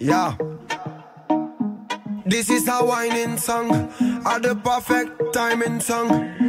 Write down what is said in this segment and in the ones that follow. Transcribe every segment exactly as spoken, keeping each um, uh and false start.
Yeah. This is a whining song, a the perfect timing song.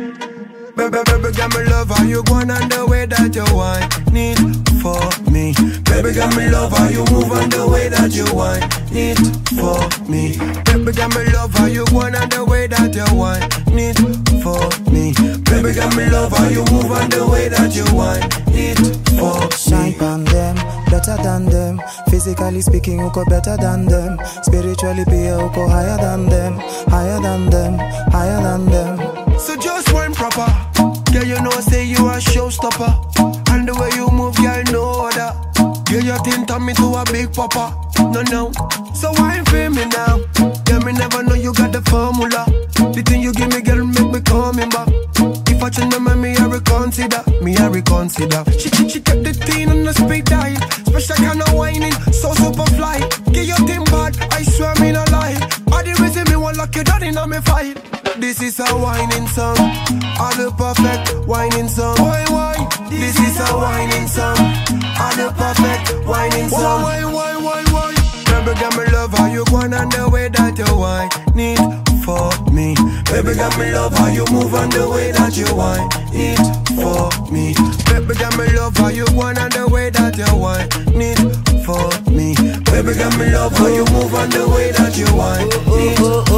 Baby, baby, got me love how you going on the way that you want need for me. Baby, got me love how you move on the way that you want need for me. Baby, got me love how you going on the way that you want need for me. Baby, got me love how you move on the way that you want need for me. Shine on them, better than them. Physically speaking, uko better than them. Spiritually, pia uko higher than them, higher than them, higher than them. So just one proper. Girl, you know, say you a showstopper. And the way you move, girl, no other. Girl, you think turn me to a big papa. No, no. So why for me now? Girl, me never know you got the formula. The thing you give me, girl, make me coming back. If I change my mind, me I reconsider. Me I reconsider. She, she, she kept the thing on the speed dial. Special kind of whining, so super fly. Get your thing bad, I swear me no lie. All the reason me want lock you down in me fight. This is a whining song, all the perfect whining song. Why, why? This is a whining song, all the perfect whining song. Why, why, why, why? Baby, got me love how you going on the way that you want need for me. Baby, got me love how you move on the way that you want need for me. Baby, got me love how you going on the way that you want need for me. Baby, got me love how you move on the way that you want need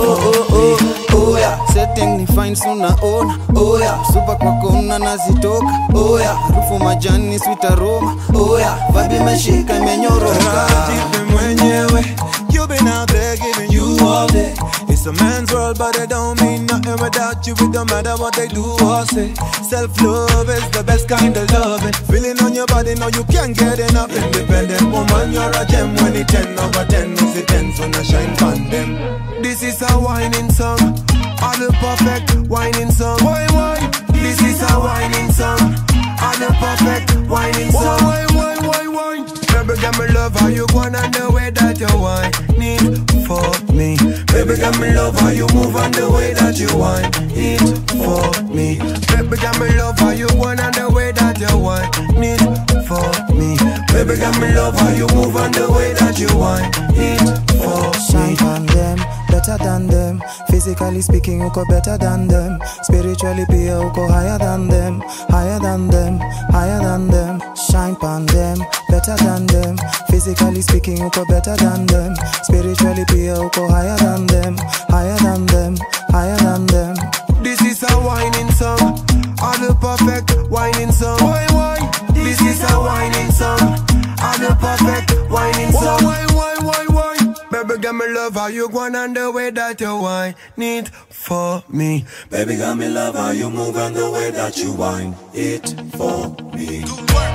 for me. Oh yeah, setting ni fine suna ona. Oh yeah, super kwa kona nazitoka. Oh yeah, harufu majani sweet aroma. Oh yeah, vibe imeshika imenyoroka. Jipe mwenyewe, you been out there giving you all day. It's a man's world but it don't mean nothing without you. It don't matter what they do or say. Self-love is the best kind of loving. Feeling on your body, now you can't get enough. Independent woman, you're a gem. When it ten over ten, it's a ten, so now shine on them. This is a whining song, all the perfect whining song. Why, why? This is a whining song, all the perfect whining song. Why, why, why, why? Baby, got me love how you going on the way that you want need for me. Baby, got me love how you move on the way that you want need for me. Baby, got me love how you going on the way that you want need for me. Baby, got me love how you move on the way that you want need for me. Shine on them, better than them. Physically speaking, uko better than them. Spiritually, pia uko higher than them, higher than them, higher than them. Shine on them, better than them. Physically speaking, uko better than them. Spiritually, pia uko higher than them, higher than them, higher than them. This is a whining song, all the perfect whining song. Why, why? This is a whining song, all the perfect whining song. Why, why, why, why? Baby, got me love how you going on the way that you want need for me. Baby, got me love how you move on the way that you want it for me.